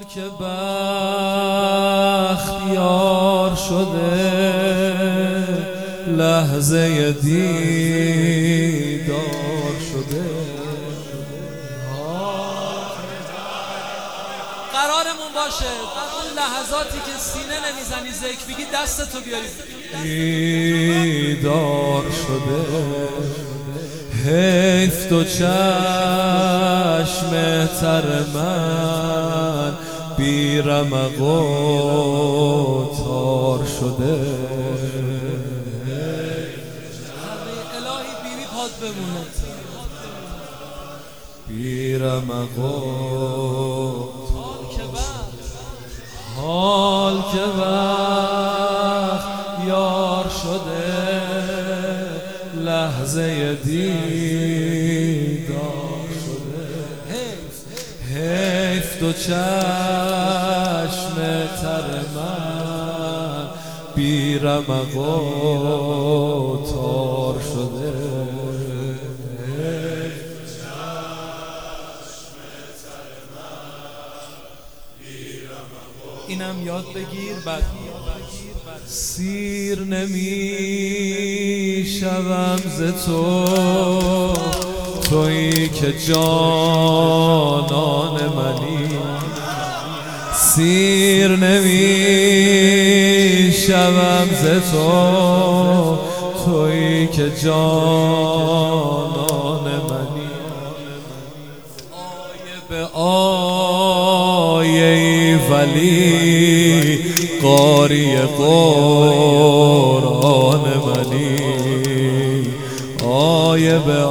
که بختیار شده لحظه دیدار شده. قرارمون باشه اون لحظاتی که سینه نمیزنی ذکر بگی دستتو بیاری دیدار شده. حیف تو چشم تر من بی رمق و تار شده. الهی بیبی پاد بمونه بی رمق و حال که وقت یار شده لحظه دیدار شده. حیف تو چشم تر من بی رمق و تار شده. اینم یاد بگیر بعد سیر نمی شوم ز تو تویی که جانان منی. سیر نمی شوم ز تو تویی که جانان منی. آیه به آیه ولی قاری قرآن منی. آیه به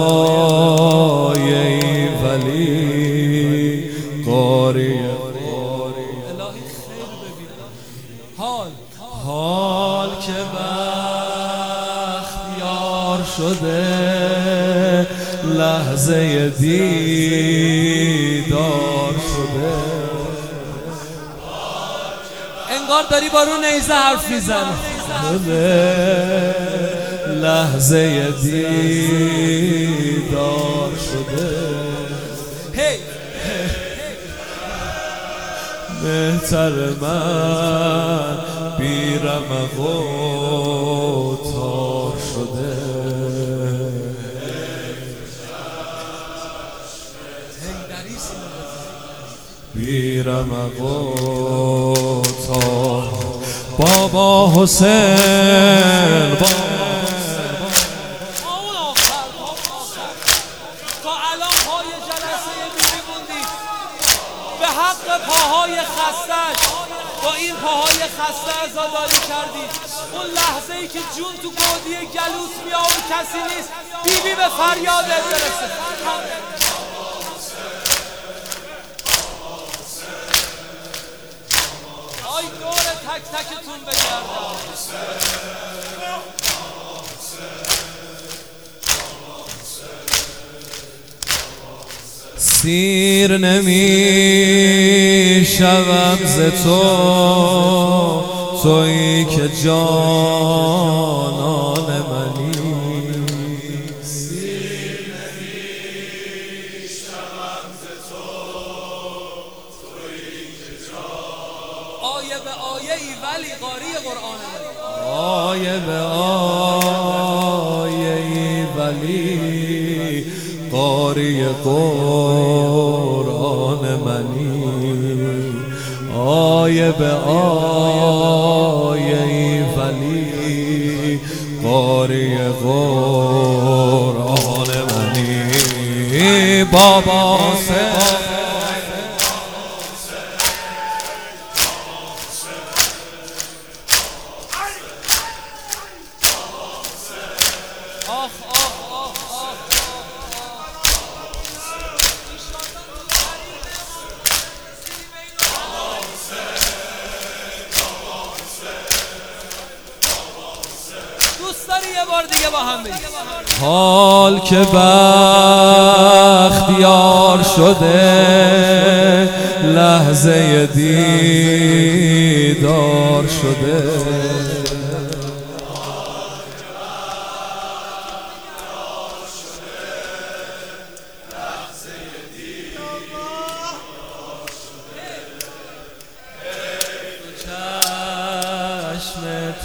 آیه ولی قاری الهی خیر ببین. حال که بختیار شده لحظه دیدار شده. انگار داری با رو نیزه حرف میزنی. لحظه دیدار شده. مهتر من بی رمق و تار شده. بی رمق و تار بابا حسین تا الان پای جلسه بیبی موندی به حق پاهای خستش با این پاهای خسته عزاداری کردی. اون لحظه ای که جون تو گودی گلوس میاد و کسی نیست بیبی به فریادت برسه. آی دور تک تکتون بگردم. سیر نمی شوم ز تو تویی که جانان منی. سیر نمی شوم ز تو تویی که جانان. آیه به آیه ای ولی قاری قرآن منی. آیه به آیه ای ولی قاری قرآن منی. آیه به آیه ای ولی قاری قرآن منی. بابا دوست داری یه بار دیگه با هم بگیم حال که بختیار شده لحظه دیدار شده.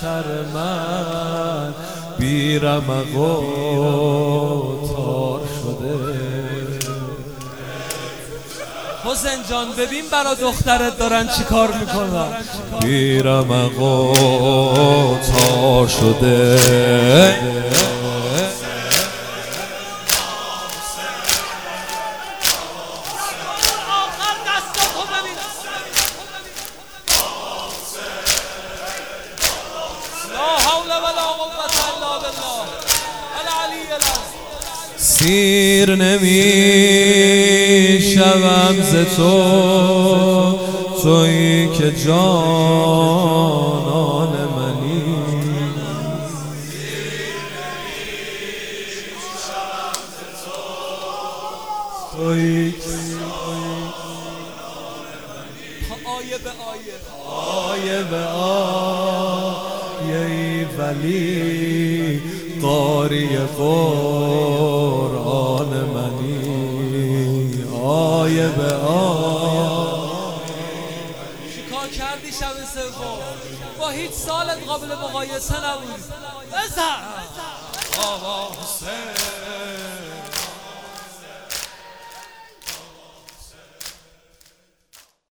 خر من بی رمق و تار شده. حسین جان ببین برا دخترت دارن چی کار میکنن. بی رمق و تار شده. سیر نمی شوم ز تو، تویی که جانان منی. تویی که آیه به آیه، آیه به آیه ای ولی قاری قرآن منی. آیه به آیه چیکار کردی شب سوم؟ با هیچ سالت قابل مقایسه نبود. بزن آقا حسین